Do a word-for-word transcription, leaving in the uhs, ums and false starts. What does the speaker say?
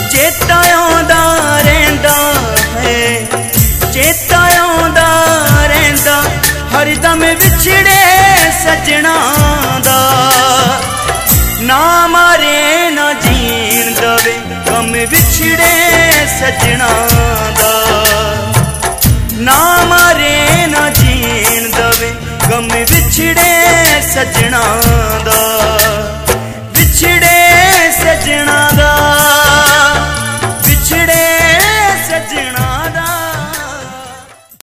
चेता आउंदा रहिंदा है, चेता आउंदा रहिंदा हरदम विछड़े सजना दा। ना मारे ना जीण दवे गम विछड़े सजना दा। ना मारे ना जीण दवे गम विछड़े सजना दा।